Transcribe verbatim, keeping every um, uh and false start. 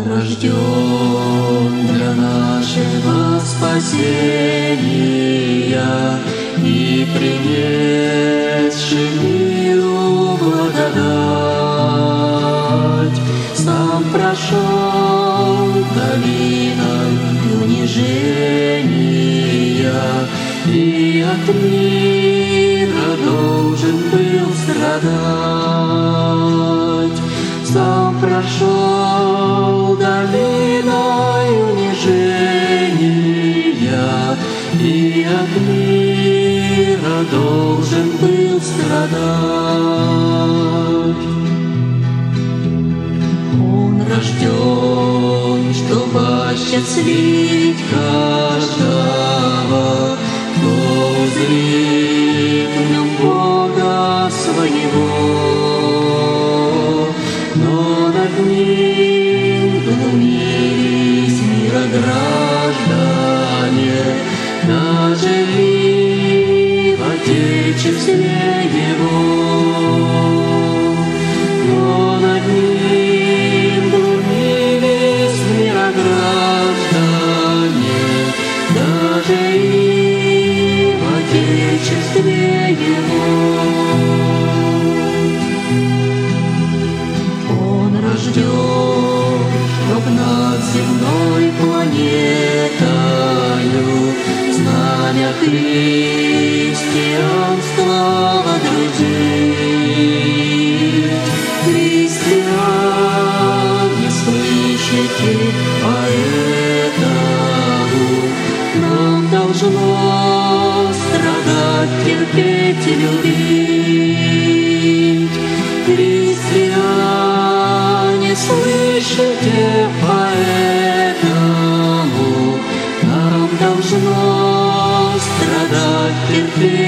рожден для нашего спасения и принесший миру благодать. Сам прошел долиной унижения и от мира должен был страдать. Сам прошел долиной унижения и от мира должен был страдать. Он рожден, чтобы осчастливить каждого, кто узрит в нем Бога своего. Но над ним глумились мирограждане, даже и в Отечестве Его. Но над ним глумились мирограждане, даже и в Отечестве Его. Он рожден, чтоб над земной планетою знамя христианства водрузить. Христиане, слышите, поэтому нам должно страдать, терпеть и любить. Христиане, слышите, поэтому нам должно страдать, терпеть